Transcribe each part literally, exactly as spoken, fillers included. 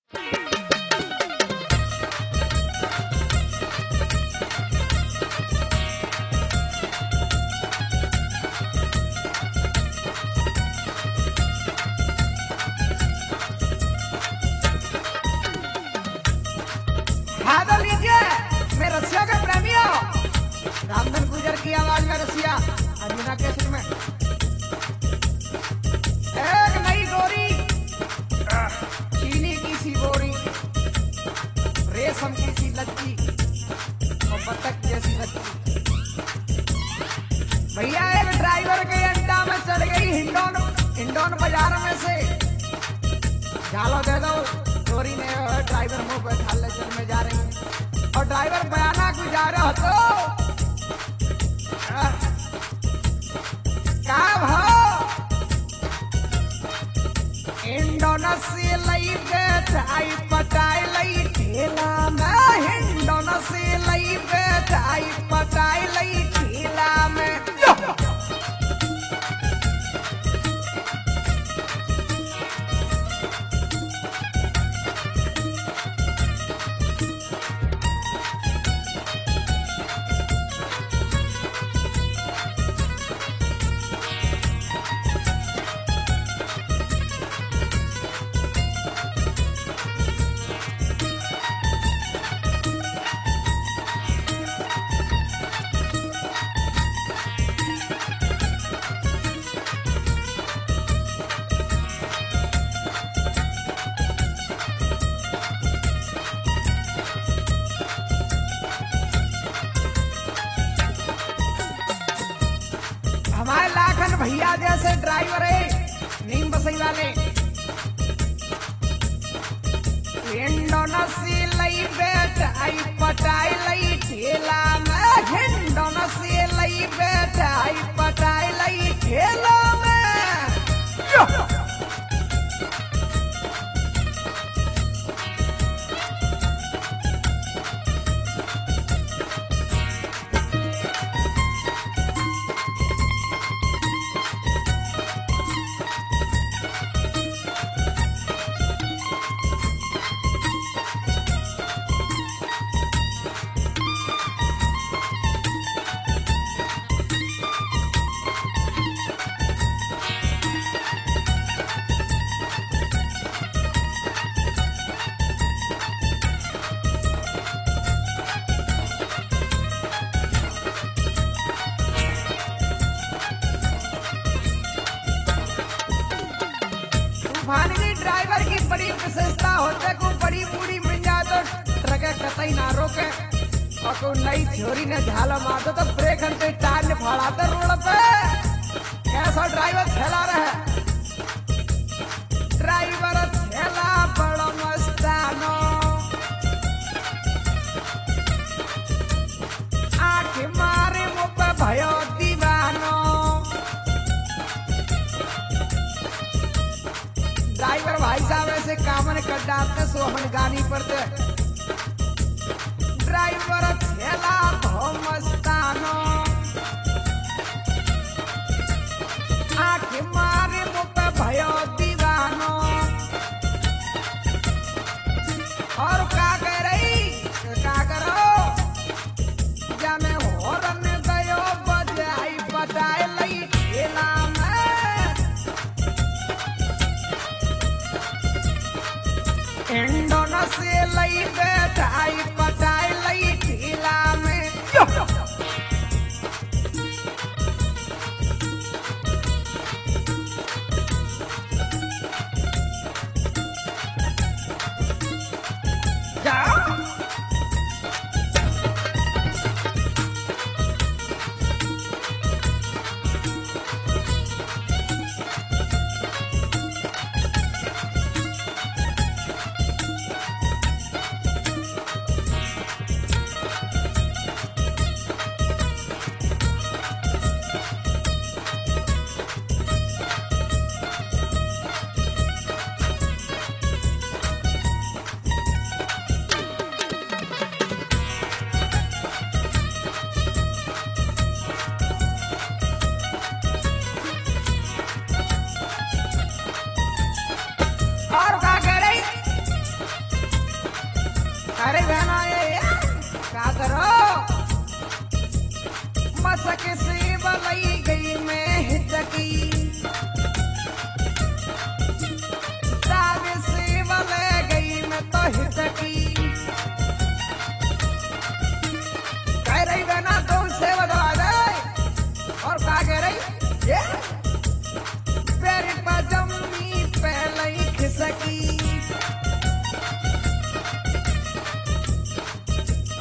भादल लीजिए मैं रसिया के प्रेमियों, रामधन गुजर की आवाज में रसिया अंजना कैसेट में एक नई गोरी चीनी की सी बोरी, रेशम की सी लच्ची और बतख जैसी बच्ची। भैया एक ड्राइवर के अड्डा में चढ़ गई हिंडोन हिंडोन बाजार में से, झालो दे दो गोरी ने ड्राइवर मुंह पे ढाल ले चल में जा रही है और ड्राइवर बयाना गुजारा हो तो का भाव इंडोनेशिया लई बैठाई पटाई लई ठेला में, इंडोनेशिया लई बैठाई पटाई लई ठेला में। हमारे लाखन भैया जैसे ड्राइवर है नीम बसई वाले, इंडोनेशिया लई बैठाई पटाई लई ठेला में, इंडोनेशिया लई बैठाई पटाई लई ठेला में। तूफान की ड्राइवर की बड़ी विशेषता होते को बड़ी बूढ़ी मिल जाए तो ट्रक कतई ना रोके और कोई नई छोरी ने झाला मार दो तो ब्रेक घंटे टायर ने फाड़ाते रोड पे। कैसा ड्राइवर छेला रहे, ड्राइवर छेला बड़ा मस्तानो, आँख मारे मुँह पे भयो दीवानो। ड्राइवर भाई साहब ऐसे कामन कर डालते सो हम गानी पर दे, ड्राइवर छेला भो मस्तानो, आँख मारे मुँह पे भयो दीवानो। और का कह रही का करो जाने हॉर्न दयो बजाई बजाए लई ठेला में, इंडोनेशिया लई बैठाई पटाई लई ठेला में।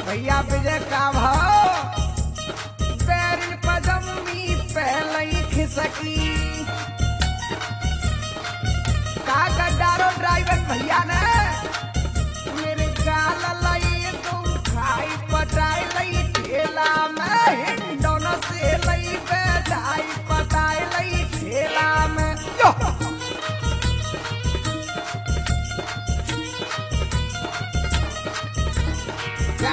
भैया विजय का भाव पैरिन पजम्मी पहले ही खिसकी का गड्डारो ड्राइवर भैया ने मेरे गाल लई तुम खाई पटाई लई ठेला में हिंडोन से लई बैठाई पटाई लई ठेला में यो क्या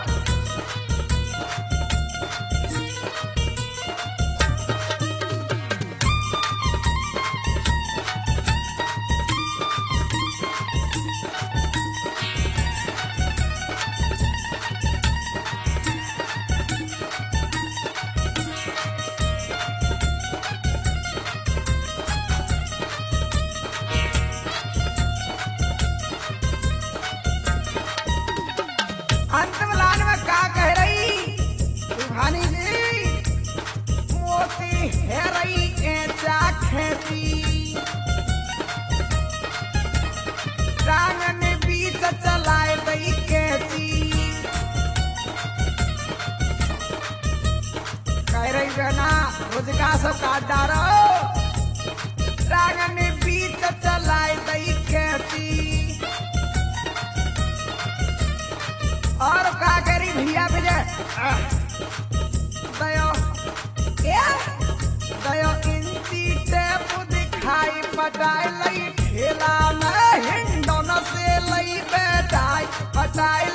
अंतिम लाइन में क्या कह रही सुभानी जी मोती है रही ऐसा खेती टांग ने बीच चलाए गई कैसी कह रही बना मुझका सब काट डालो टांग ने बीच चलाए गई कैसी और का करी भैया विजय दयो क्या दयो इंची टेप दिखाई पटाई लई ठेला में हिंडोन से लई बैठाई पटाई